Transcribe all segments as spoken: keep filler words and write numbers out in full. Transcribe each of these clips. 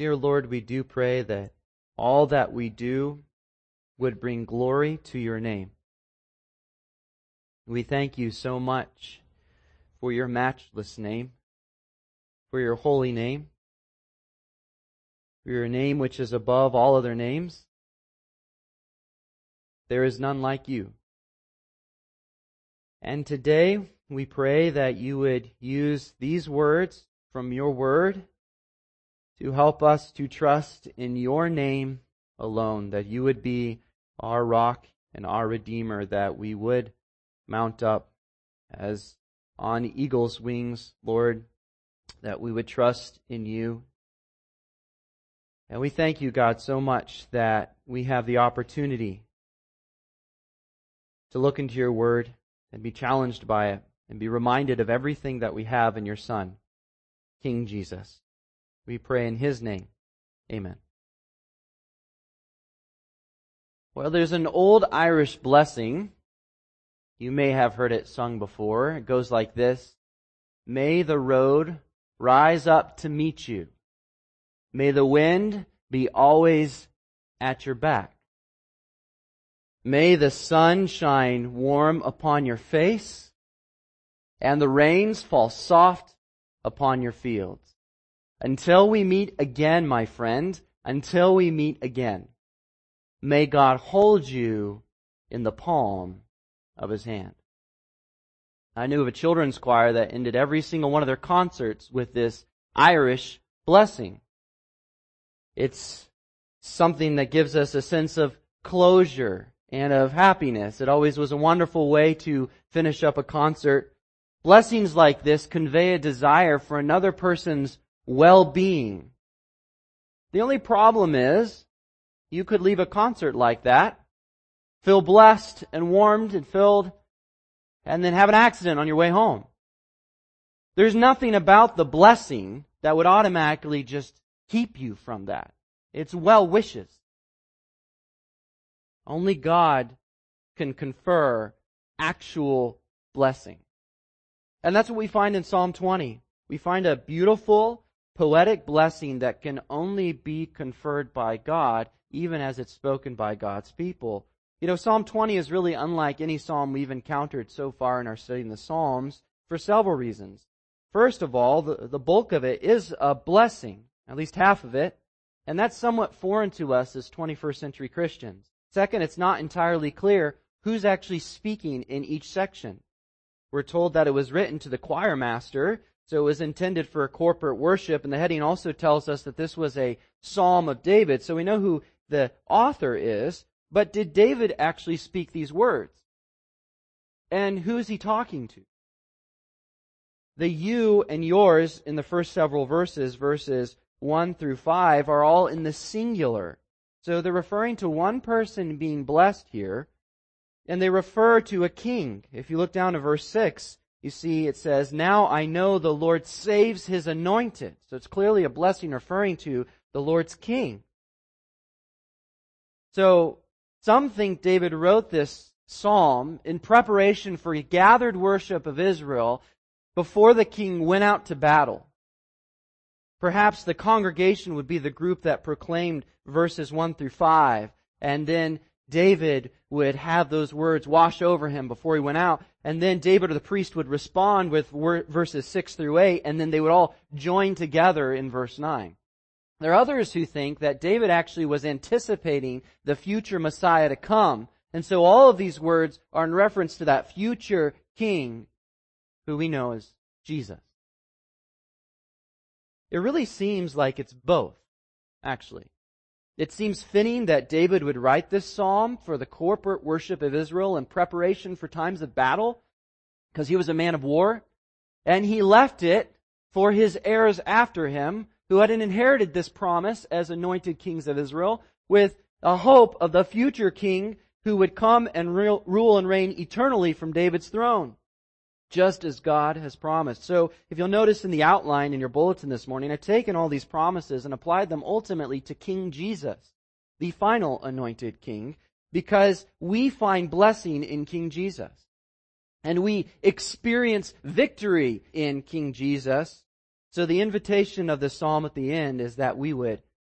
Dear Lord, we do pray that all that we do would bring glory to your name. We thank you so much for your matchless name, for your holy name, for your name which is above all other names. There is none like you. And today we pray that you would use these words from your word to help us to trust in your name alone, that you would be our rock and our Redeemer, that we would mount up as on eagle's wings, Lord, that we would trust in you. And we thank you, God, so much that we have the opportunity to look into your word and be challenged by it and be reminded of everything that we have in your Son, King Jesus. We pray in his name. Amen. Well, there's an old Irish blessing. You may have heard it sung before. It goes like this: May the road rise up to meet you. May the wind be always at your back. May the sun shine warm upon your face, and the rains fall soft upon your fields. Until we meet again, my friend, until we meet again, may God hold you in the palm of his hand. I knew of a children's choir that ended every single one of their concerts with this Irish blessing. It's something that gives us a sense of closure and of happiness. It always was a wonderful way to finish up a concert. Blessings like this convey a desire for another person's well-being. The only problem is, you could leave a concert like that, feel blessed and warmed and filled, and then have an accident on your way home. There's nothing about the blessing that would automatically just keep you from that. It's well wishes. Only God can confer actual blessing. And that's what we find in Psalm twenty. We find a beautiful, poetic blessing that can only be conferred by God, even as it's spoken by God's people. You know, Psalm twenty is really unlike any psalm we've encountered so far in our study in the Psalms for several reasons. First of all, the, the bulk of it is a blessing, at least half of it, and that's somewhat foreign to us as twenty-first century Christians. Second, it's not entirely clear who's actually speaking in each section. We're told that it was written to the choir master, so it was intended for a corporate worship, and the heading also tells us that this was a Psalm of David, so we know who the author is. But did David actually speak these words? And who is he talking to? The you and yours in the first several verses, verses one through five, are all in the singular. So they're referring to one person being blessed here, and they refer to a king. If you look down to verse six, you see it says, Now I know the Lord saves his anointed. So it's clearly a blessing referring to the Lord's king. So some think David wrote this psalm in preparation for a gathered worship of Israel before the king went out to battle. Perhaps the congregation would be the group that proclaimed verses one through five, and then David would have those words wash over him before he went out, and then David or the priest would respond with verses six through eight, and then they would all join together in verse nine. There are others who think that David actually was anticipating the future Messiah to come, and so all of these words are in reference to that future king who we know as Jesus. It really seems like it's both, actually. It seems fitting that David would write this psalm for the corporate worship of Israel in preparation for times of battle, because he was a man of war, and he left it for his heirs after him, who had inherited this promise as anointed kings of Israel, with a hope of the future king who would come and rule and reign eternally from David's throne, just as God has promised. So, if you'll notice in the outline in your bulletin this morning, I've taken all these promises and applied them ultimately to King Jesus, the final anointed king, because we find blessing in King Jesus. And we experience victory in King Jesus. So the invitation of the psalm at the end is that we would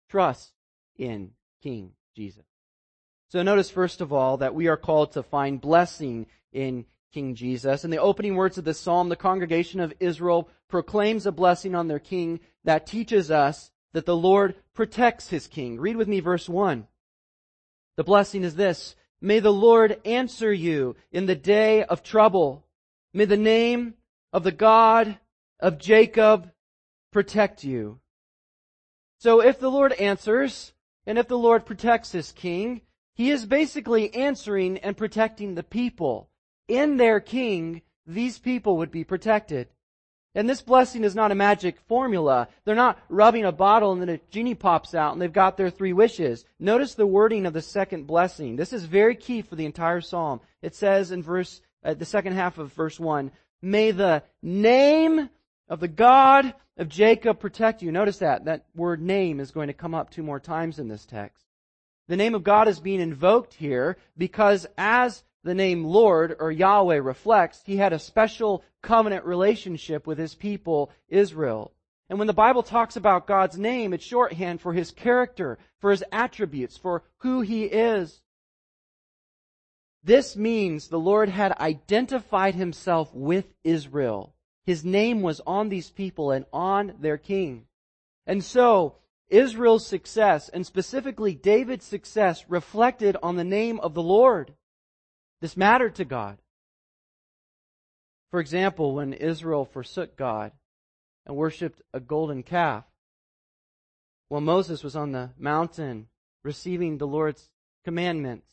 trust in King Jesus. So notice first of all that we are called to find blessing in King Jesus. In the opening words of this psalm, the congregation of Israel proclaims a blessing on their king that teaches us that the Lord protects his king. Read with me verse one. The blessing is this: may the Lord answer you in the day of trouble. May the name of the God of Jacob protect you. So if the Lord answers, and if the Lord protects his king, he is basically answering and protecting the people. In their king, these people would be protected. And this blessing is not a magic formula. They're not rubbing a bottle and then a genie pops out and they've got their three wishes. Notice the wording of the second blessing. This is very key for the entire psalm. It says in verse, uh, the second half of verse one, may the name of the God of Jacob protect you. Notice that. That word name is going to come up two more times in this text. The name of God is being invoked here because as the name Lord or Yahweh reflects, he had a special covenant relationship with his people, Israel. And when the Bible talks about God's name, it's shorthand for his character, for his attributes, for who he is. This means the Lord had identified himself with Israel. His name was on these people and on their king. And so, Israel's success, and specifically David's success, reflected on the name of the Lord. This mattered to God. For example, when Israel forsook God and worshipped a golden calf, while Moses was on the mountain receiving the Lord's commandments,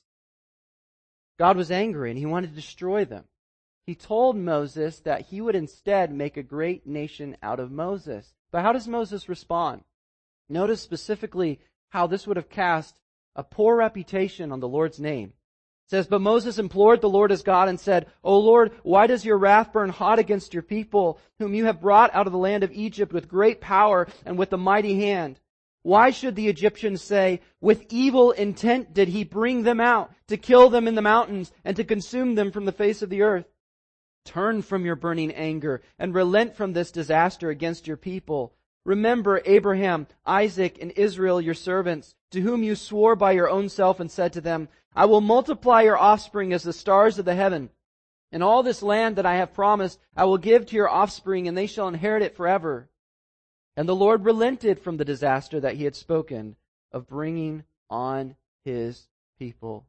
God was angry and he wanted to destroy them. He told Moses that he would instead make a great nation out of Moses. But how does Moses respond? Notice specifically how this would have cast a poor reputation on the Lord's name. It says, but Moses implored the Lord his God and said, O Lord, why does your wrath burn hot against your people, whom you have brought out of the land of Egypt with great power and with a mighty hand? Why should the Egyptians say, with evil intent did he bring them out, to kill them in the mountains and to consume them from the face of the earth? Turn from your burning anger and relent from this disaster against your people. Remember Abraham, Isaac, and Israel, your servants, to whom you swore by your own self and said to them, I will multiply your offspring as the stars of the heaven. And all this land that I have promised I will give to your offspring, and they shall inherit it forever. And the Lord relented from the disaster that he had spoken of bringing on his people.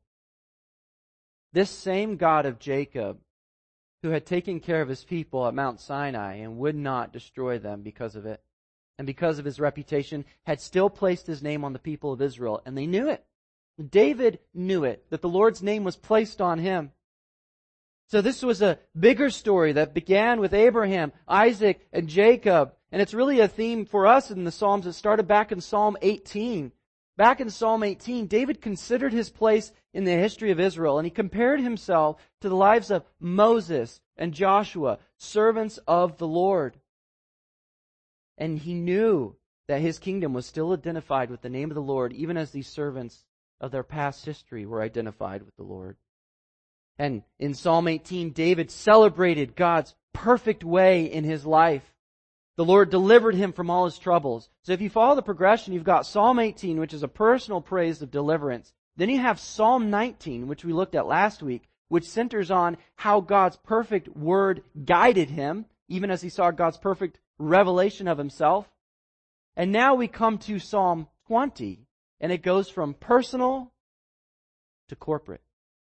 This same God of Jacob, who had taken care of his people at Mount Sinai and would not destroy them because of it, and because of his reputation, had still placed his name on the people of Israel, and they knew it. David knew it, that the Lord's name was placed on him. So this was a bigger story that began with Abraham, Isaac, and Jacob. And it's really a theme for us in the Psalms. It started back in Psalm eighteen. Back in Psalm eighteen, David considered his place in the history of Israel, and he compared himself to the lives of Moses and Joshua, servants of the Lord. And he knew that his kingdom was still identified with the name of the Lord, even as these servants of their past history were identified with the Lord. And in Psalm eighteen, David celebrated God's perfect way in his life. The Lord delivered him from all his troubles. So if you follow the progression, you've got Psalm eighteen, which is a personal praise of deliverance. Then you have Psalm nineteen, which we looked at last week, which centers on how God's perfect word guided him, even as he saw God's perfect revelation of himself. And now we come to Psalm twenty, and it goes from personal to corporate.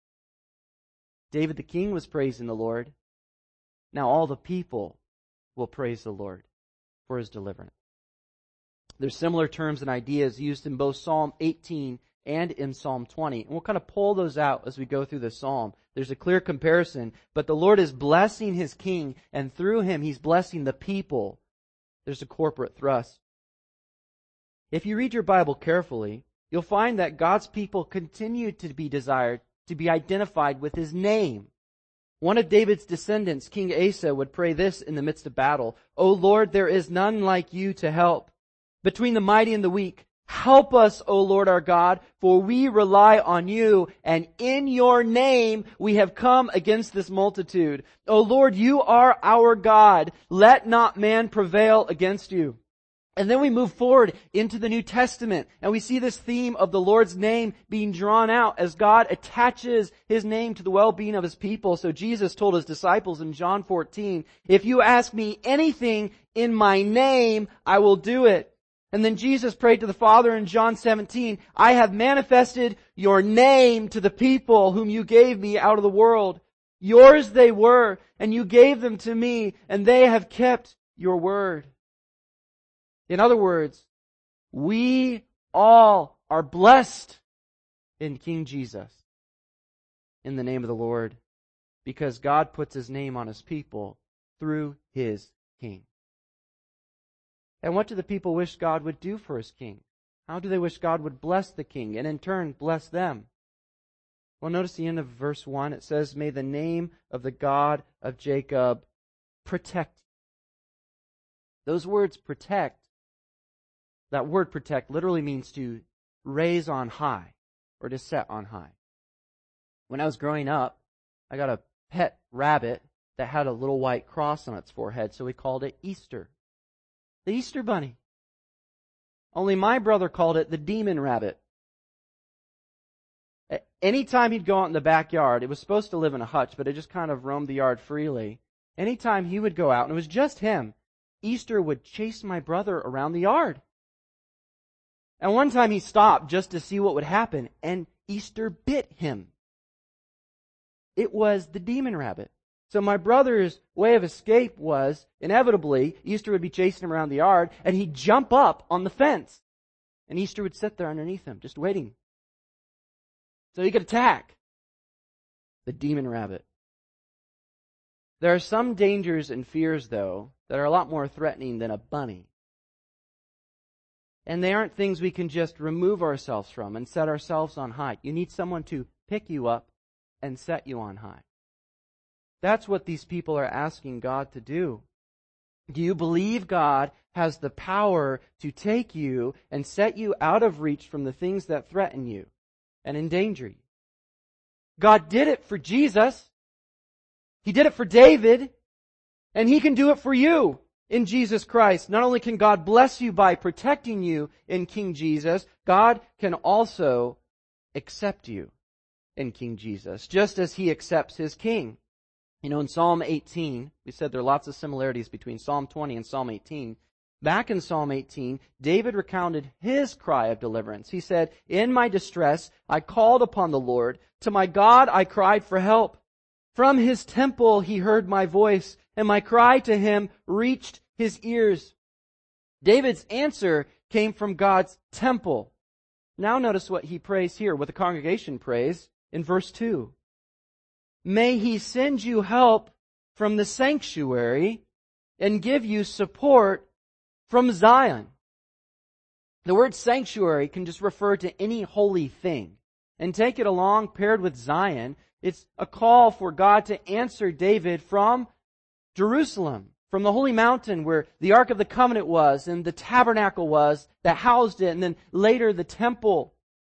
David the king was praising the Lord. Now all the people will praise the Lord for his deliverance. There's similar terms and ideas used in both Psalm eighteen and in Psalm twenty. And we'll kind of pull those out as we go through the psalm. There's a clear comparison, but the Lord is blessing his king, and through him he's blessing the people. There's a corporate thrust. If you read your Bible carefully, you'll find that God's people continue to be desired to be identified with his name. One of David's descendants, King Asa, would pray this in the midst of battle. O Lord, there is none like you to help. Between the mighty and the weak, help us, O Lord our God, for we rely on you, and in your name we have come against this multitude. O Lord, you are our God. Let not man prevail against you. And then we move forward into the New Testament, and we see this theme of the Lord's name being drawn out as God attaches His name to the well-being of His people. So Jesus told His disciples in John fourteen, if you ask me anything in my name, I will do it. And then Jesus prayed to the Father in John seventeen, I have manifested your name to the people whom you gave me out of the world. Yours they were, and you gave them to me, and they have kept your word. In other words, we all are blessed in King Jesus, in the name of the Lord, because God puts His name on His people through His King. And what do the people wish God would do for His King? How do they wish God would bless the King and in turn bless them? Well, notice the end of verse one. It says, may the name of the God of Jacob protect you. Those words protect, that word protect literally means to raise on high or to set on high. When I was growing up, I got a pet rabbit that had a little white cross on its forehead, so we called it Easter. The Easter Bunny. Only my brother called it the Demon Rabbit. Anytime he'd go out in the backyard, it was supposed to live in a hutch, but it just kind of roamed the yard freely. Anytime he would go out, and it was just him, Easter would chase my brother around the yard. And one time he stopped just to see what would happen, and Easter bit him. It was the demon rabbit. So my brother's way of escape was, inevitably, Easter would be chasing him around the yard, and he'd jump up on the fence. And Easter would sit there underneath him, just waiting. So he could attack the demon rabbit. There are some dangers and fears, though, that are a lot more threatening than a bunny. And they aren't things we can just remove ourselves from and set ourselves on high. You need someone to pick you up and set you on high. That's what these people are asking God to do. Do you believe God has the power to take you and set you out of reach from the things that threaten you and endanger you? God did it for Jesus. He did it for David. And He can do it for you in Jesus Christ. Not only can God bless you by protecting you in King Jesus, God can also accept you in King Jesus, just as He accepts His King. You know, in Psalm eighteen, we said there are lots of similarities between Psalm twenty and Psalm eighteen. Back in Psalm eighteen, David recounted his cry of deliverance. He said, in my distress, I called upon the Lord. To my God, I cried for help. From His temple, He heard my voice, and my cry to Him reached His ears. David's answer came from God's temple. Now notice what he prays here, what the congregation prays in verse two. May He send you help from the sanctuary and give you support from Zion. The word sanctuary can just refer to any holy thing. And take it along, paired with Zion, it's a call for God to answer David from Jerusalem, from the holy mountain where the Ark of the Covenant was and the tabernacle was that housed it, and then later the temple.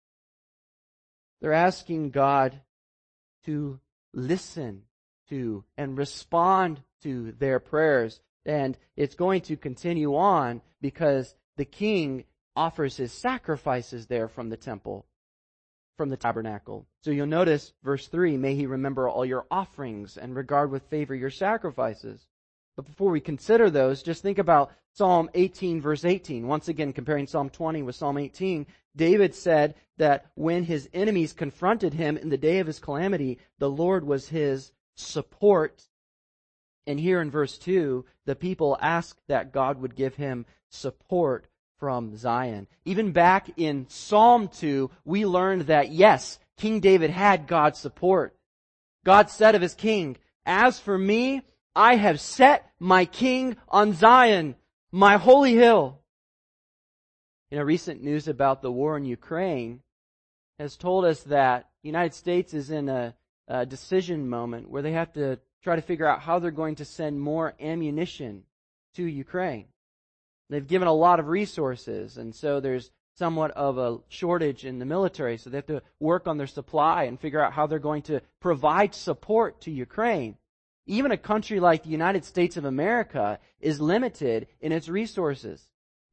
They're asking God to listen to and respond to their prayers. And it's going to continue on because the king offers his sacrifices there from the temple, from the tabernacle. So you'll notice verse three, may He remember all your offerings and regard with favor your sacrifices. But before we consider those, just think about Psalm eighteen, verse eighteen. Once again, comparing Psalm twenty with Psalm eighteen, David said that when his enemies confronted him in the day of his calamity, the Lord was his support. And here in verse two, the people asked that God would give him support from Zion. Even back in Psalm two, we learned that yes, King David had God's support. God said of His king, as for me, I have set my king on Zion, my holy hill. You know, recent news about the war in Ukraine has told us that the United States is in a, a decision moment where they have to try to figure out how they're going to send more ammunition to Ukraine. They've given a lot of resources, and so there's somewhat of a shortage in the military, so they have to work on their supply and figure out how they're going to provide support to Ukraine. Even a country like the United States of America is limited in its resources.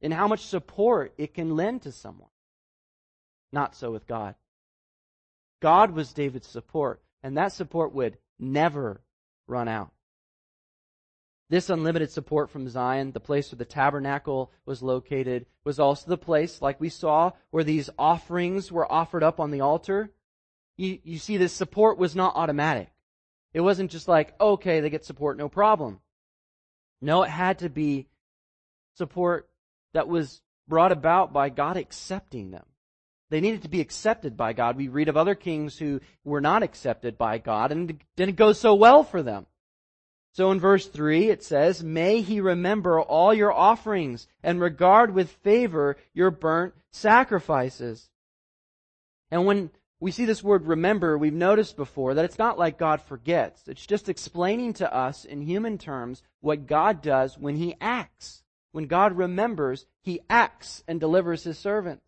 and how much support it can lend to someone. Not so with God. God was David's support, and that support would never run out. This unlimited support from Zion, the place where the tabernacle was located, was also the place, like we saw, where these offerings were offered up on the altar. You, you see, this support was not automatic. It wasn't just like, okay, they get support, no problem. No, it had to be support that was brought about by God accepting them. They needed to be accepted by God. We read of other kings who were not accepted by God, and it didn't go so well for them. So in verse three it says, "May He remember all your offerings and regard with favor your burnt sacrifices." And when we see this word remember, we've noticed before that it's not like God forgets. It's just explaining to us in human terms what God does when He acts. When God remembers, He acts and delivers His servants.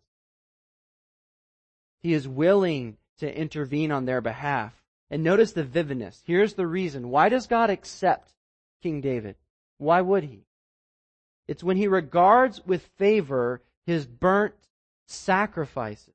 He is willing to intervene on their behalf. And notice the vividness. Here's the reason. Why does God accept King David? Why would He? It's when He regards with favor His burnt sacrifices.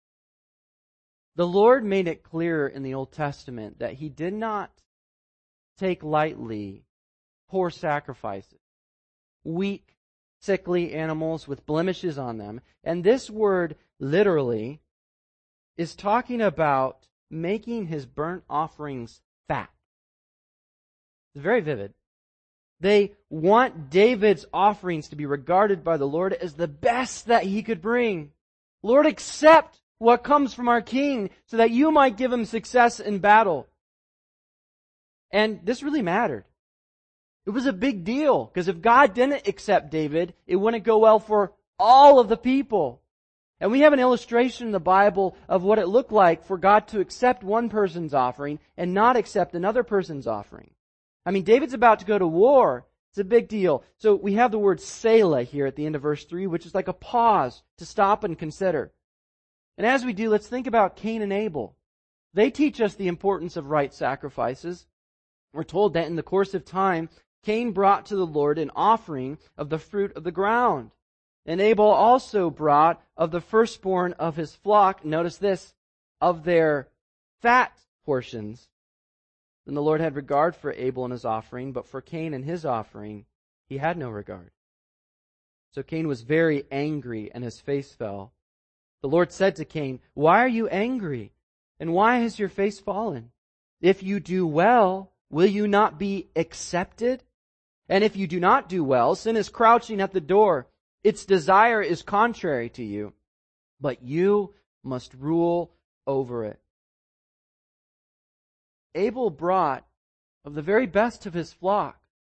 The Lord made it clear in the Old Testament that He did not take lightly poor sacrifices, weak, sickly animals with blemishes on them. And this word literally is talking about making His burnt offerings fat. It's very vivid. They want David's offerings to be regarded by the Lord as the best that He could bring. Lord, accept what comes from our King so that You might give him success in battle. And this really mattered. It was a big deal, because if God didn't accept David, it wouldn't go well for all of the people. And we have an illustration in the Bible of what it looked like for God to accept one person's offering and not accept another person's offering. I mean, David's about to go to war. It's a big deal. So we have the word Selah here at the end of verse three, which is like a pause to stop and consider. And as we do, let's think about Cain and Abel. They teach us the importance of right sacrifices. We're told that in the course of time, Cain brought to the Lord an offering of the fruit of the ground. And Abel also brought of the firstborn of his flock, notice this, of their fat portions. And the Lord had regard for Abel and his offering, but for Cain and his offering, He had no regard. So Cain was very angry, and his face fell. The Lord said to Cain, "Why are you angry? And why has your face fallen? If you do well, will you not be accepted? And if you do not do well, sin is crouching at the door. Its desire is contrary to you, but you must rule over it." Abel brought of the very best of his flock.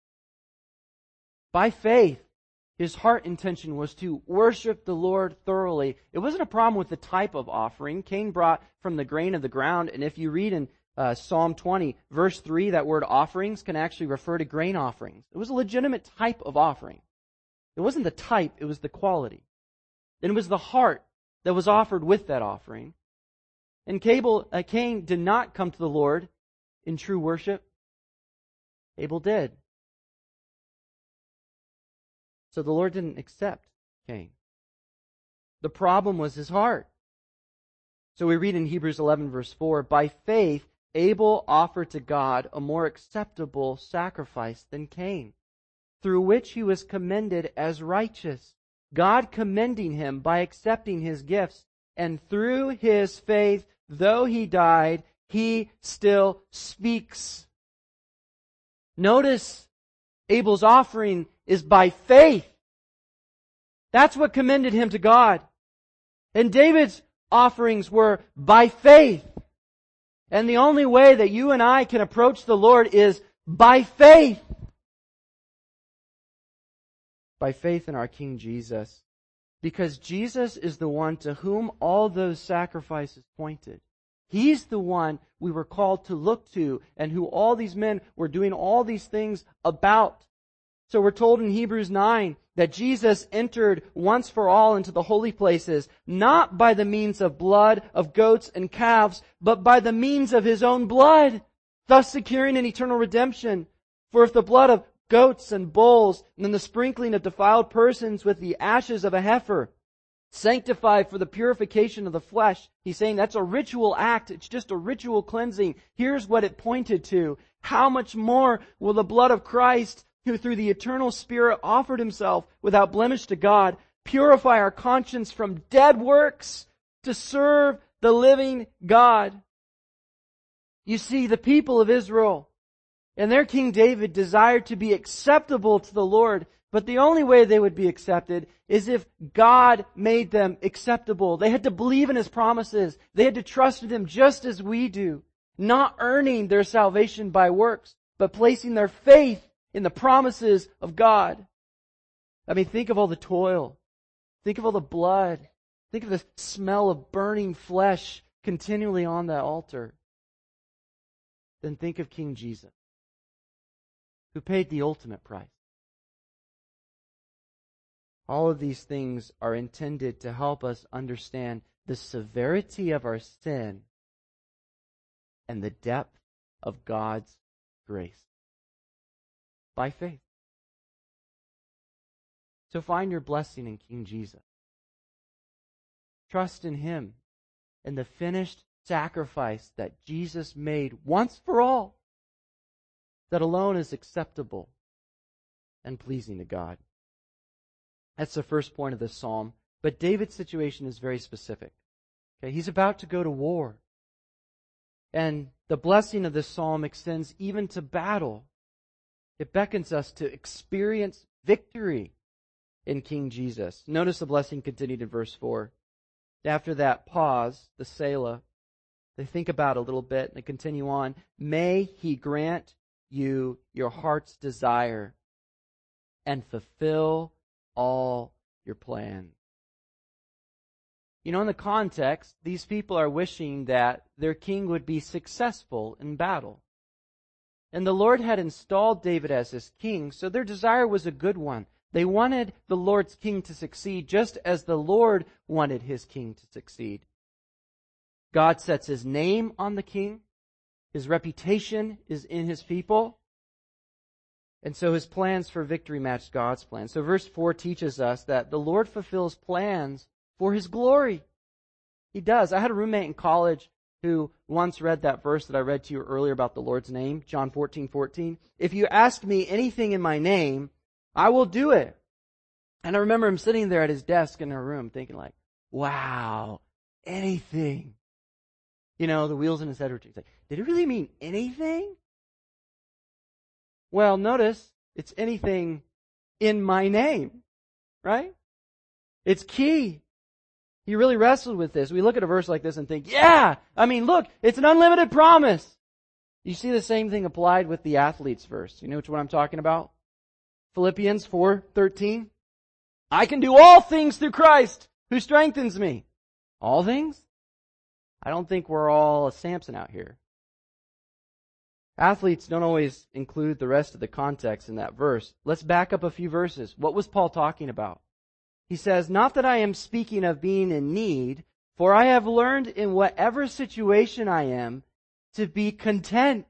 By faith, his heart intention was to worship the Lord thoroughly. It wasn't a problem with the type of offering. Cain brought from the grain of the ground, and if you read in uh, Psalm twenty, verse three, that word offerings can actually refer to grain offerings. It was a legitimate type of offering. It wasn't the type, it was the quality. And it was the heart that was offered with that offering. And Cable, uh, Cain did not come to the Lord in true worship. Abel did. So the Lord didn't accept Cain. The problem was his heart. So we read in Hebrews eleven verse four, "By faith Abel offered to God a more acceptable sacrifice than Cain, through which he was commended as righteous, God commending him by accepting his gifts. And through his faith, though he died, he still speaks." Notice, Abel's offering is by faith. That's what commended him to God. And David's offerings were by faith. And the only way that you and I can approach the Lord is by faith. By faith in our King Jesus. Because Jesus is the one to whom all those sacrifices pointed. He's the one we were called to look to, and who all these men were doing all these things about. So we're told in Hebrews nine that Jesus entered once for all into the holy places, not by the means of blood of goats and calves, but by the means of His own blood, thus securing an eternal redemption. For if the blood of goats and bulls, and then the sprinkling of defiled persons with the ashes of a heifer, sanctified for the purification of the flesh. He's saying that's a ritual act. It's just a ritual cleansing. Here's what it pointed to. How much more will the blood of Christ, who through the eternal Spirit offered himself without blemish to God, purify our conscience from dead works to serve the living God? You see, the people of Israel and their King David desired to be acceptable to the Lord, but the only way they would be accepted is if God made them acceptable. They had to believe in His promises. They had to trust in Him just as we do, not earning their salvation by works, but placing their faith in the promises of God. I mean, think of all the toil. Think of all the blood. Think of the smell of burning flesh continually on that altar. Then think of King Jesus, who paid the ultimate price. All of these things are intended to help us understand the severity of our sin and the depth of God's grace by faith. So find your blessing in King Jesus. Trust in Him and the finished sacrifice that Jesus made once for all, that alone is acceptable and pleasing to God. That's the first point of this psalm. But David's situation is very specific. Okay, he's about to go to war. And the blessing of this psalm extends even to battle. It beckons us to experience victory in King Jesus. Notice the blessing continued in verse four. After that pause, the Selah, they think about it a little bit and they continue on. May He grant you your heart's desire and fulfill all your plans. You know, in the context, these people are wishing that their king would be successful in battle. And the Lord had installed David as his king, so their desire was a good one. They wanted the Lord's king to succeed just as the Lord wanted His king to succeed. God sets His name on the king. His reputation is in His people. And so His plans for victory match God's plans. So verse four teaches us that the Lord fulfills plans for His glory. He does. I had a roommate in college who once read that verse that I read to you earlier about the Lord's name, John fourteen fourteen. If you ask me anything in my name, I will do it. And I remember him sitting there at his desk in our room thinking like, wow, anything. You know, the wheels in his head were like, did it really mean anything? Well, notice, it's anything in my name, right? It's key. He really wrestled with this. We look at a verse like this and think, yeah, I mean, look, it's an unlimited promise. You see the same thing applied with the athlete's verse. You know which one I'm talking about? Philippians four thirteen. I can do all things through Christ who strengthens me. All things? I don't think we're all a Samson out here. Athletes don't always include the rest of the context in that verse. Let's back up a few verses. What was Paul talking about? He says, not that I am speaking of being in need, for I have learned in whatever situation I am to be content.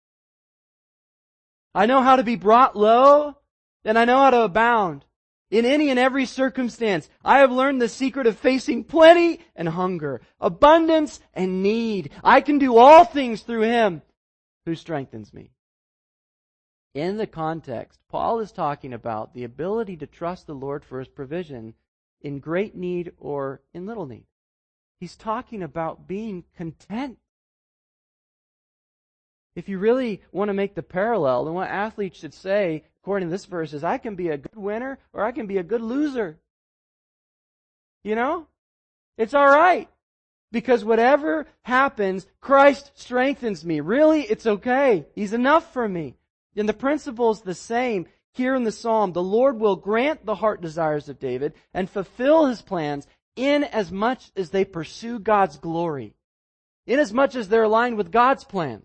I know how to be brought low, and I know how to abound. In any and every circumstance, I have learned the secret of facing plenty and hunger, abundance and need. I can do all things through Him who strengthens me. In the context, Paul is talking about the ability to trust the Lord for His provision in great need or in little need. He's talking about being content. If you really want to make the parallel, then what athletes should say, according to this verse, is I can be a good winner or I can be a good loser. You know? It's all right. Because whatever happens, Christ strengthens me. Really, it's okay. He's enough for me. And the principle is the same here in the psalm. The Lord will grant the heart desires of David and fulfill His plans in as much as they pursue God's glory. In as much as they're aligned with God's plans.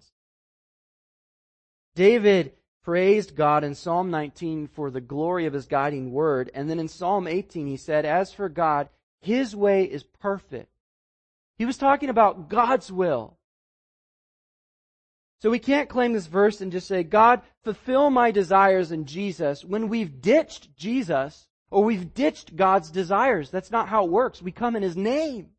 David praised God in Psalm nineteen for the glory of His guiding word. And then in Psalm eighteen he said, as for God, His way is perfect. He was talking about God's will. So we can't claim this verse and just say, God, fulfill my desires in Jesus, when we've ditched Jesus or we've ditched God's desires. That's not how it works. We come in His name.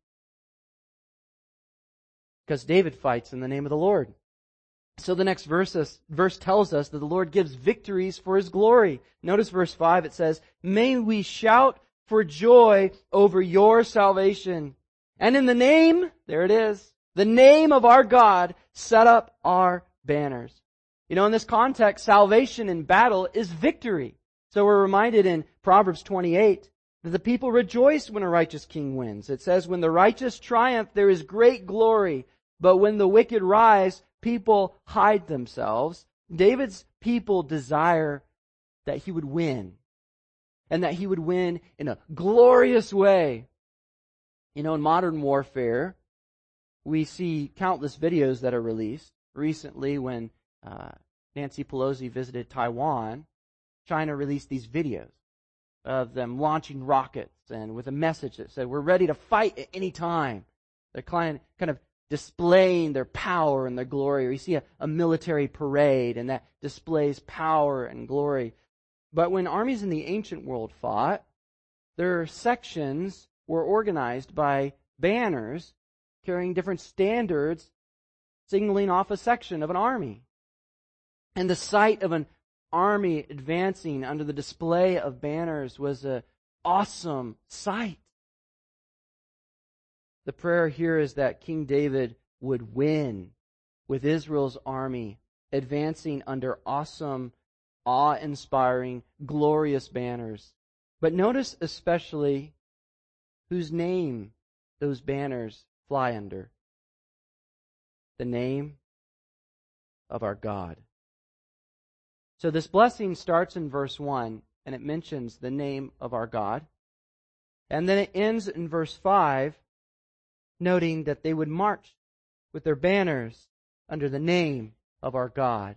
Because David fights in the name of the Lord. So the next verse, verse tells us that the Lord gives victories for His glory. Notice verse five, it says, may we shout for joy over your salvation. And in the name, there it is, the name of our God, set up our banners. You know, in this context, salvation in battle is victory. So we're reminded in Proverbs twenty-eight that the people rejoice when a righteous king wins. It says, when the righteous triumph, there is great glory. But when the wicked rise, people hide themselves. David's people desire that he would win. And that he would win in a glorious way. You know, in modern warfare, we see countless videos that are released. Recently, when uh, Nancy Pelosi visited Taiwan, China released these videos of them launching rockets and with a message that said, we're ready to fight at any time. They're kind of displaying their power and their glory. Or you see a, a military parade, and that displays power and glory. But when armies in the ancient world fought, their sections were organized by banners carrying different standards, signaling off a section of an army. And the sight of an army advancing under the display of banners was an awesome sight. The prayer here is that King David would win with Israel's army advancing under awesome, awe-inspiring, glorious banners. But notice especially whose name those banners fly under. The name of our God. So this blessing starts in verse one, and it mentions the name of our God. And then it ends in verse five, noting that they would march with their banners under the name of our God.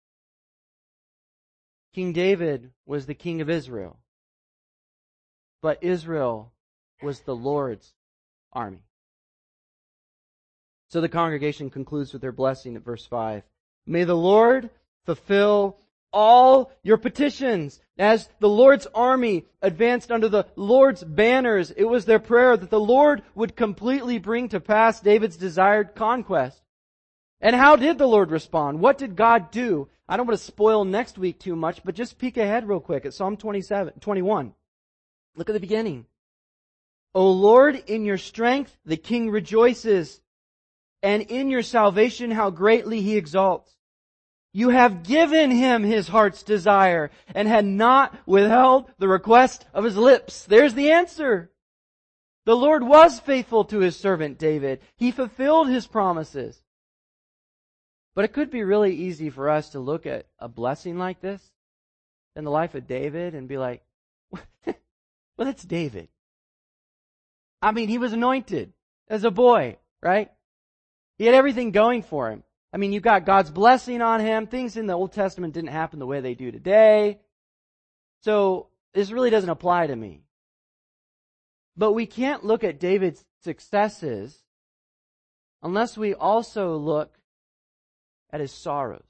King David was the king of Israel, but Israel was the Lord's army. So the congregation concludes with their blessing at verse five. May the Lord fulfill all your petitions. As the Lord's army advanced under the Lord's banners, it was their prayer that the Lord would completely bring to pass David's desired conquest. And how did the Lord respond? What did God do? I don't want to spoil next week too much, but just peek ahead real quick at Psalm twenty-seven, twenty-one. Look at the beginning. O Lord, in your strength the king rejoices, and in your salvation how greatly he exalts. You have given him his heart's desire, and had not withheld the request of his lips. There's the answer. The Lord was faithful to his servant David. He fulfilled his promises. But it could be really easy for us to look at a blessing like this in the life of David and be like, well, that's David. I mean, he was anointed as a boy, right? He had everything going for him. I mean, you've got God's blessing on him. Things in the Old Testament didn't happen the way they do today. So this really doesn't apply to me. But we can't look at David's successes unless we also look at his sorrows.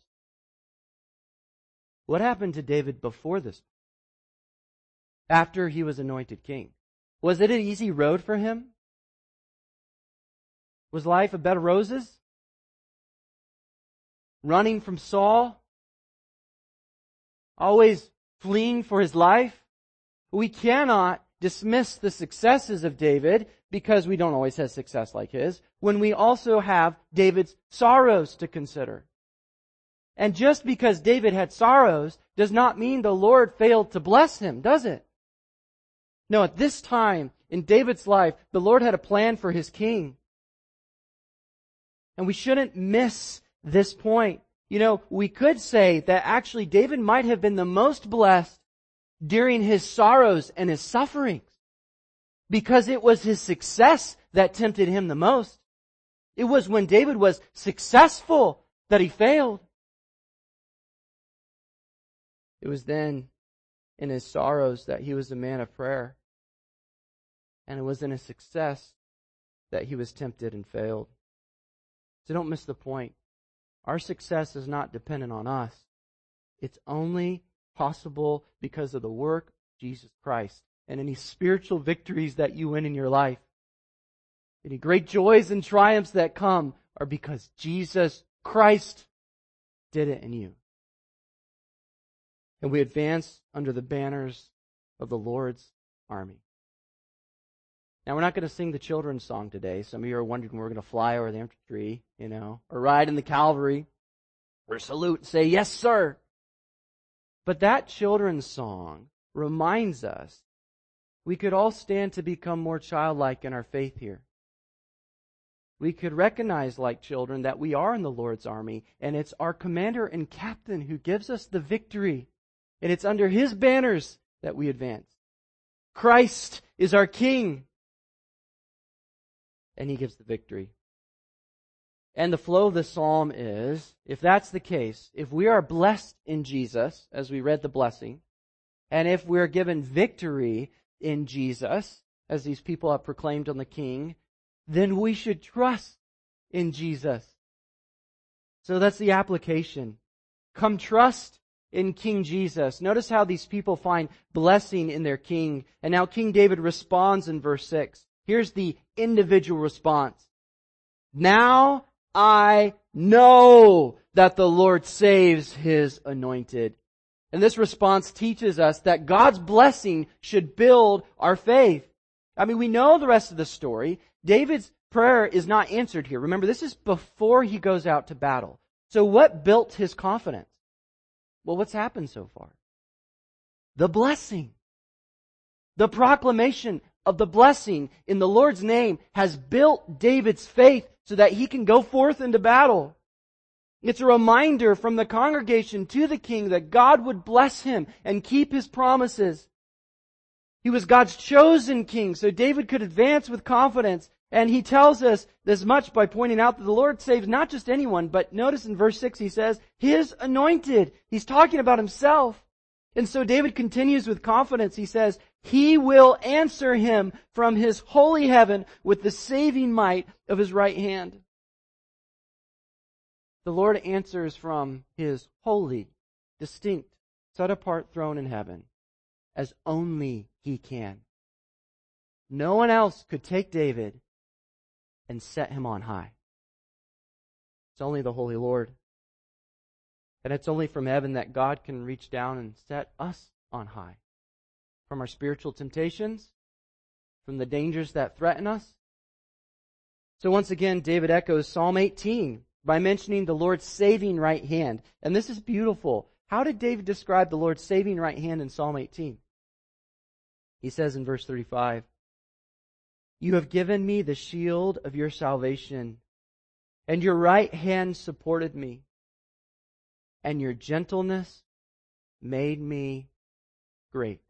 What happened to David before this? After he was anointed king? Was it an easy road for him? Was life a bed of roses? Running from Saul? Always fleeing for his life? We cannot dismiss the successes of David, because we don't always have success like his, when we also have David's sorrows to consider. And just because David had sorrows does not mean the Lord failed to bless him, does it? No, at this time in David's life, the Lord had a plan for his king. And we shouldn't miss this point. You know, we could say that actually David might have been the most blessed during his sorrows and his sufferings, because it was his success that tempted him the most. It was when David was successful that he failed. It was then in his sorrows that he was a man of prayer. And it was in his success that he was tempted and failed. So don't miss the point. Our success is not dependent on us. It's only possible because of the work of Jesus Christ and any spiritual victories that you win in your life. Any great joys and triumphs that come are because Jesus Christ did it in you. And we advance under the banners of the Lord's army. Now, we're not going to sing the children's song today. Some of you are wondering when we're going to fly over the infantry, you know, or ride in the cavalry, or salute and say, "Yes, sir." But that children's song reminds us we could all stand to become more childlike in our faith here. We could recognize, like children, that we are in the Lord's army, and it's our commander and captain who gives us the victory. And it's under His banners that we advance. Christ is our King, and He gives the victory. And the flow of the psalm is, if that's the case, if we are blessed in Jesus, as we read the blessing, and if we're given victory in Jesus, as these people have proclaimed on the King, then we should trust in Jesus. So that's the application. Come trust in King Jesus. Notice how these people find blessing in their King. And now King David responds in verse six. Here's the individual response. Now I know that the Lord saves His anointed. And this response teaches us that God's blessing should build our faith. I mean, we know the rest of the story. David's prayer is not answered here. Remember, this is before he goes out to battle. So what built his confidence? Well, what's happened so far? The blessing. The proclamation of the blessing in the Lord's name has built David's faith so that he can go forth into battle. It's a reminder from the congregation to the king that God would bless him and keep His promises. He was God's chosen king, so David could advance with confidence. And he tells us this much by pointing out that the Lord saves not just anyone, but notice in verse six he says, His anointed. He's talking about Himself. And so David continues with confidence. He says, He will answer him from His holy heaven with the saving might of His right hand. The Lord answers from His holy, distinct, set-apart throne in heaven as only He can. No one else could take David and set him on high. It's only the Holy Lord. And it's only from heaven that God can reach down and set us on high. From our spiritual temptations, from the dangers that threaten us. So once again, David echoes Psalm eighteen by mentioning the Lord's saving right hand. And this is beautiful. How did David describe the Lord's saving right hand in Psalm eighteen? He says in verse thirty-five, You have given me the shield of Your salvation, and Your right hand supported me, and Your gentleness made me great.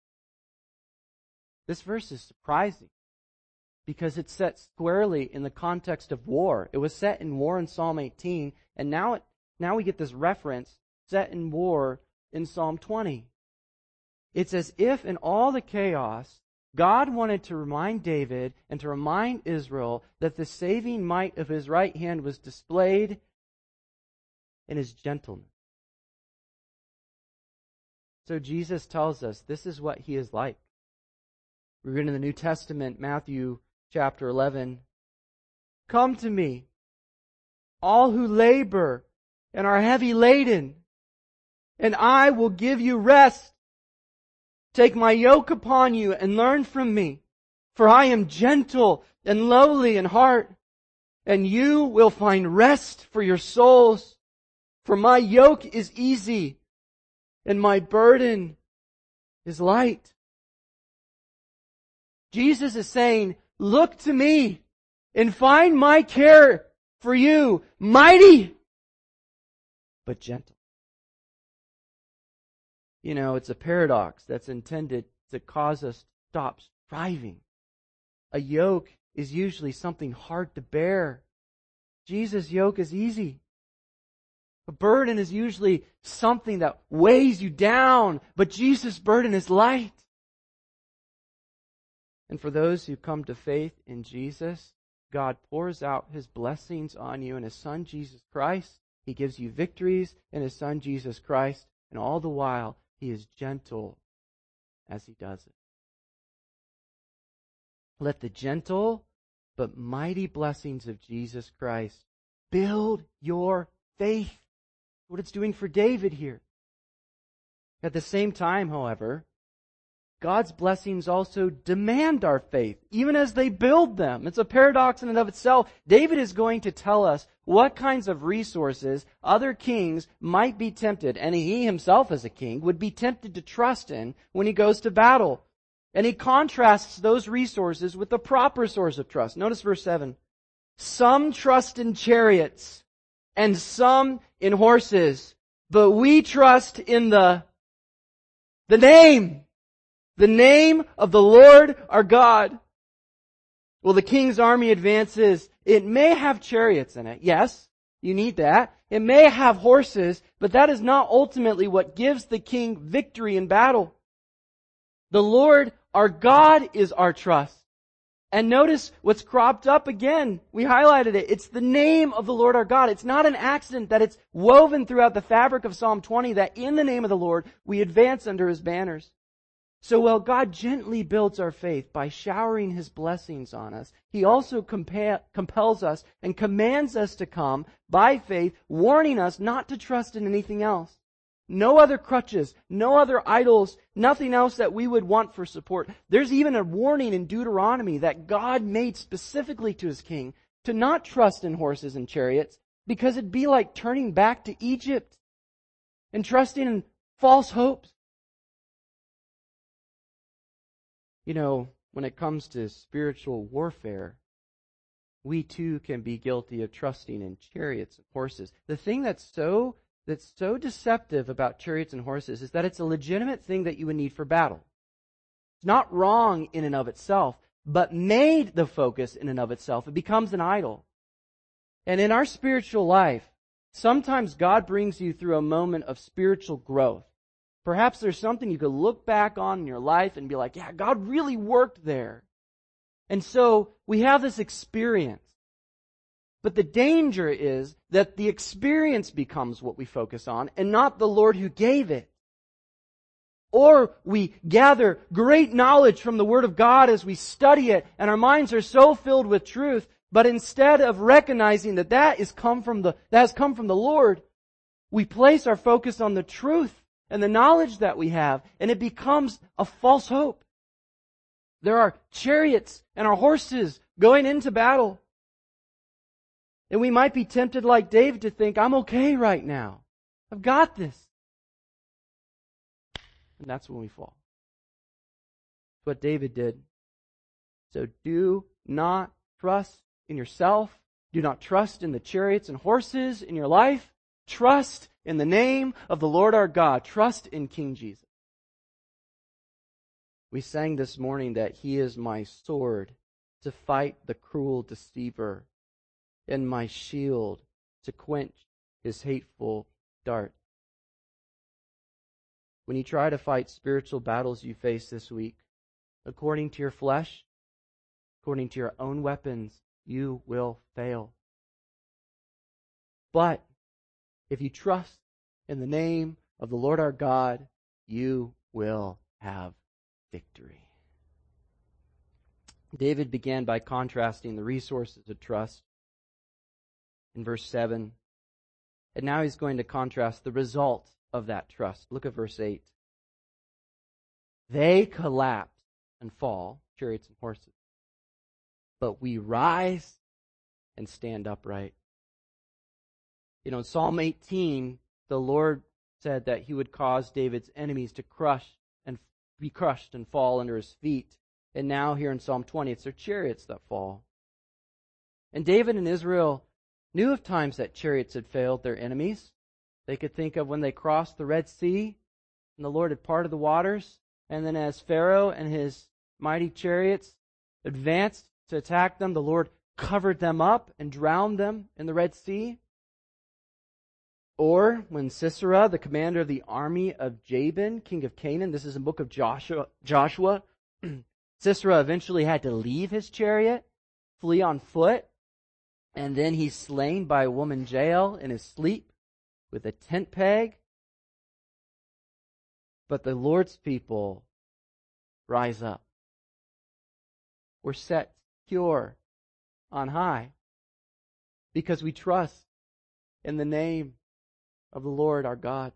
This verse is surprising because it's set squarely in the context of war. It was set in war in Psalm eighteen, and now it, now we get this reference set in war in Psalm twenty. It's as if in all the chaos, God wanted to remind David and to remind Israel that the saving might of His right hand was displayed in His gentleness. So Jesus tells us this is what He is like. We read in the New Testament, Matthew chapter eleven, Come to me, all who labor and are heavy laden, and I will give you rest. Take my yoke upon you and learn from me, for I am gentle and lowly in heart, and you will find rest for your souls. For my yoke is easy, and my burden is light. Jesus is saying, look to me and find my care for you, mighty, but gentle. You know, it's a paradox that's intended to cause us to stop striving. A yoke is usually something hard to bear. Jesus' yoke is easy. A burden is usually something that weighs you down, but Jesus' burden is light. And for those who come to faith in Jesus, God pours out His blessings on you in His Son, Jesus Christ, He gives you victories in His Son, Jesus Christ, and all the while, He is gentle as He does it. Let the gentle but mighty blessings of Jesus Christ build your faith. What it's doing for David here. At the same time, however, God's blessings also demand our faith, even as they build them. It's a paradox in and of itself. David is going to tell us what kinds of resources other kings might be tempted, and he himself as a king would be tempted to trust in when he goes to battle. And he contrasts those resources with the proper source of trust. Notice verse seven. Some trust in chariots and some in horses, but we trust in the, the name. The name of the Lord our God. Well, the king's army advances. It may have chariots in it. Yes, you need that. It may have horses, but that is not ultimately what gives the king victory in battle. The Lord our God is our trust. And notice what's cropped up again. We highlighted it. It's the name of the Lord our God. It's not an accident that it's woven throughout the fabric of Psalm twenty that in the name of the Lord we advance under His banners. So while God gently builds our faith by showering His blessings on us, He also compa- compels us and commands us to come by faith, warning us not to trust in anything else. No other crutches, no other idols, nothing else that we would want for support. There's even a warning in Deuteronomy that God made specifically to His king to not trust in horses and chariots, because it'd be like turning back to Egypt and trusting in false hopes. You know, when it comes to spiritual warfare, we too can be guilty of trusting in chariots and horses. The thing that's so that's so deceptive about chariots and horses is that it's a legitimate thing that you would need for battle. It's not wrong in and of itself, but made the focus in and of itself, it becomes an idol. And in our spiritual life, sometimes God brings you through a moment of spiritual growth. Perhaps there's something you could look back on in your life and be like, yeah, God really worked there. And so we have this experience. But the danger is that the experience becomes what we focus on and not the Lord who gave it. Or we gather great knowledge from the Word of God as we study it, and our minds are so filled with truth, but instead of recognizing that that is come from the, that has come from the Lord, we place our focus on the truth and the knowledge that we have, and it becomes a false hope. There are chariots and our horses going into battle. And we might be tempted like David to think, I'm okay right now. I've got this. And that's when we fall. That's what David did. So do not trust in yourself. Do not trust in the chariots and horses in your life. Trust in the name of the Lord our God. Trust in King Jesus. We sang this morning that He is my sword to fight the cruel deceiver, and my shield to quench his hateful dart. When you try to fight spiritual battles you face this week, according to your flesh, according to your own weapons, you will fail. But if you trust in the name of the Lord our God, you will have victory. David began by contrasting the resources of trust in verse seven. And now he's going to contrast the result of that trust. Look at verse eight. They collapse and fall, chariots and horses, but we rise and stand upright. You know, in Psalm eighteen, the Lord said that He would cause David's enemies to crush and be crushed and fall under His feet. And now here in Psalm twenty, it's their chariots that fall. And David and Israel knew of times that chariots had failed their enemies. They could think of when they crossed the Red Sea and the Lord had parted the waters, and then as Pharaoh and his mighty chariots advanced to attack them, the Lord covered them up and drowned them in the Red Sea. Or when Sisera, the commander of the army of Jabin, king of Canaan, this is in the book of Joshua, Joshua Sisera eventually had to leave his chariot, flee on foot, and then he's slain by a woman Jael in his sleep with a tent peg, but the Lord's people rise up. We're set secure on high because we trust in the name of the Lord our God.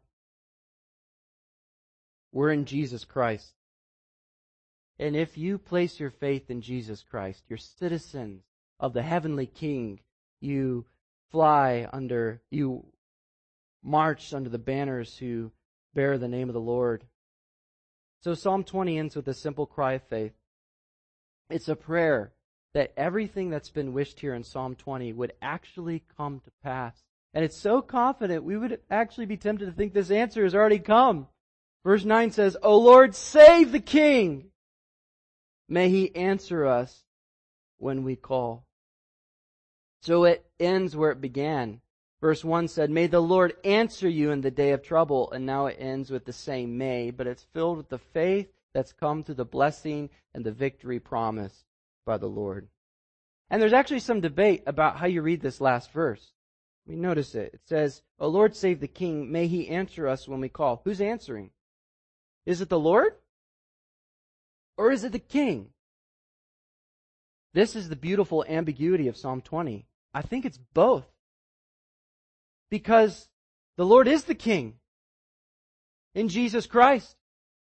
We're in Jesus Christ. And if you place your faith in Jesus Christ, you're citizens of the heavenly King. You fly under, you march under the banners who bear the name of the Lord. So Psalm twenty ends with a simple cry of faith. It's a prayer that everything that's been wished here in Psalm twenty would actually come to pass. And it's so confident we would actually be tempted to think this answer has already come. Verse nine says, O Lord, save the King. May He answer us when we call. So it ends where it began. Verse one said, May the Lord answer you in the day of trouble. And now it ends with the same may, but it's filled with the faith that's come through the blessing and the victory promised by the Lord. And there's actually some debate about how you read this last verse. We notice it. It says, O Lord, save the King. May He answer us when we call. Who's answering? Is it the Lord? Or is it the King? This is the beautiful ambiguity of Psalm twenty. I think it's both. Because the Lord is the King in Jesus Christ.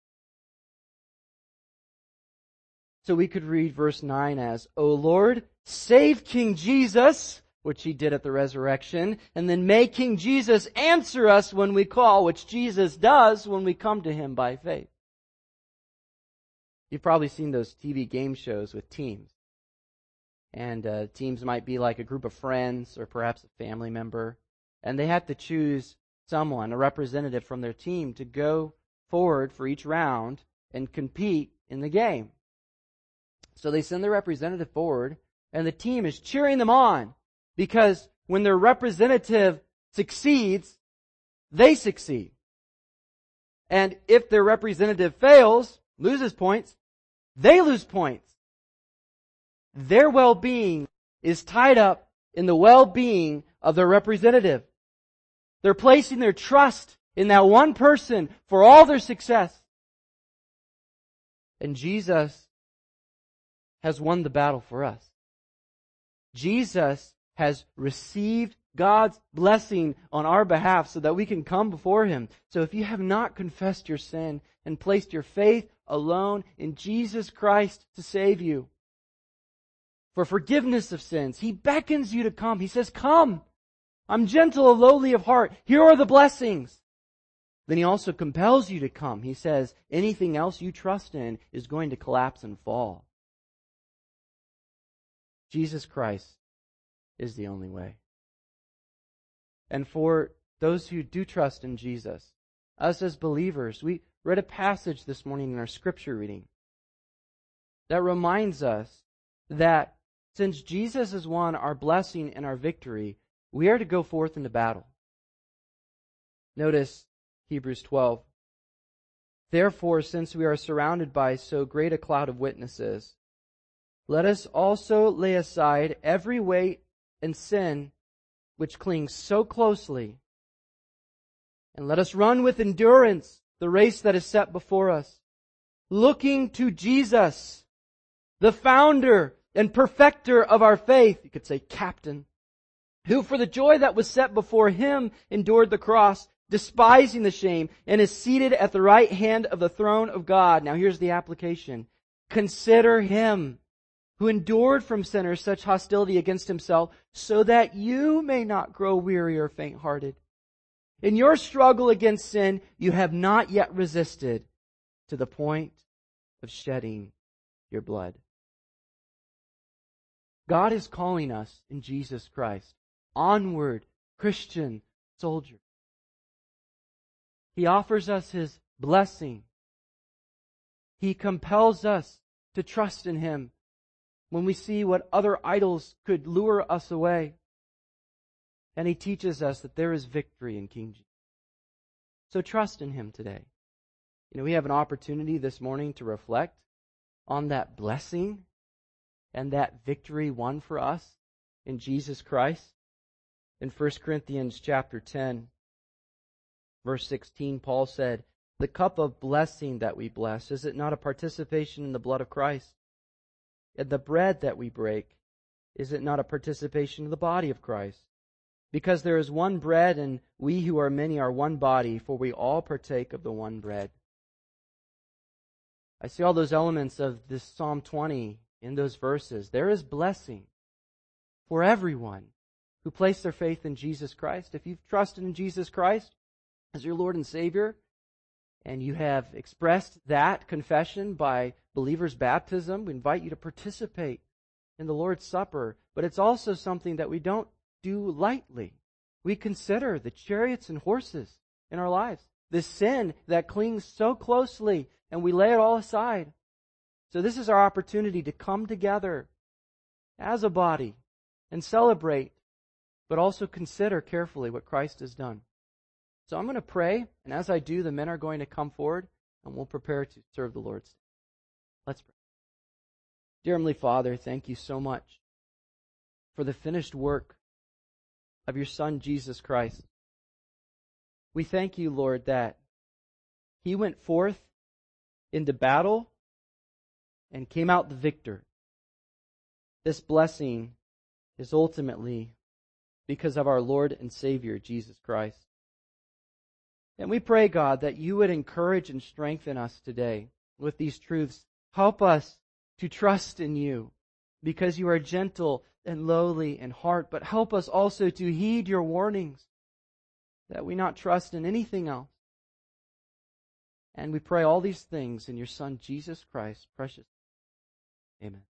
So we could read verse nine as, O Lord, save King Jesus, which He did at the resurrection, and then may King Jesus answer us when we call, which Jesus does when we come to Him by faith. You've probably seen those T V game shows with teams. And uh, teams might be like a group of friends or perhaps a family member. And they have to choose someone, a representative from their team, to go forward for each round and compete in the game. So they send their representative forward, and the team is cheering them on because when their representative succeeds, they succeed. And if their representative fails, loses points, they lose points. Their well-being is tied up in the well-being of their representative. They're placing their trust in that one person for all their success. And Jesus has won the battle for us. Jesus has received God's blessing on our behalf so that we can come before Him. So if you have not confessed your sin and placed your faith alone in Jesus Christ to save you, for forgiveness of sins, He beckons you to come. He says, come. I'm gentle and lowly of heart. Here are the blessings. Then He also compels you to come. He says, anything else you trust in is going to collapse and fall. Jesus Christ is the only way. And for those who do trust in Jesus, us as believers, we read a passage this morning in our scripture reading that reminds us that since Jesus has won our blessing and our victory, we are to go forth into battle. Notice Hebrews twelve. Therefore, since we are surrounded by so great a cloud of witnesses, let us also lay aside every weight and sin which clings so closely, and let us run with endurance the race that is set before us, looking to Jesus, the founder and perfecter of our faith, you could say captain, who for the joy that was set before Him endured the cross, despising the shame, and is seated at the right hand of the throne of God. Now here's the application. Consider Him who endured from sinners such hostility against Himself, so that you may not grow weary or faint-hearted. In your struggle against sin, you have not yet resisted to the point of shedding your blood. God is calling us in Jesus Christ. Onward, Christian soldier. He offers us His blessing. He compels us to trust in Him when we see what other idols could lure us away. And He teaches us that there is victory in King Jesus. So trust in Him today. You know, we have an opportunity this morning to reflect on that blessing and that victory won for us in Jesus Christ. In First Corinthians chapter ten, Verse sixteen, Paul said, the cup of blessing that we bless, is it not a participation in the blood of Christ? And the bread that we break, is it not a participation in the body of Christ? Because there is one bread, and we who are many are one body, for we all partake of the one bread. I see all those elements of this Psalm twenty in those verses. There is blessing for everyone who place their faith in Jesus Christ. If you've trusted in Jesus Christ as your Lord and Savior, and you have expressed that confession by believers' baptism, we invite you to participate in the Lord's Supper. But it's also something that we don't do lightly. We consider the chariots and horses in our lives, the sin that clings so closely, and we lay it all aside. So this is our opportunity to come together as a body and celebrate, but also consider carefully what Christ has done. So I'm going to pray, and as I do, the men are going to come forward, and we'll prepare to serve the Lord. Let's pray. Dear Heavenly Father, thank you so much for the finished work of your Son, Jesus Christ. We thank you, Lord, that He went forth into battle and came out the victor. This blessing is ultimately because of our Lord and Savior, Jesus Christ. And we pray, God, that you would encourage and strengthen us today with these truths. Help us to trust in you because you are gentle and lowly in heart, but help us also to heed your warnings that we not trust in anything else. And we pray all these things in your Son, Jesus Christ, precious. Amen.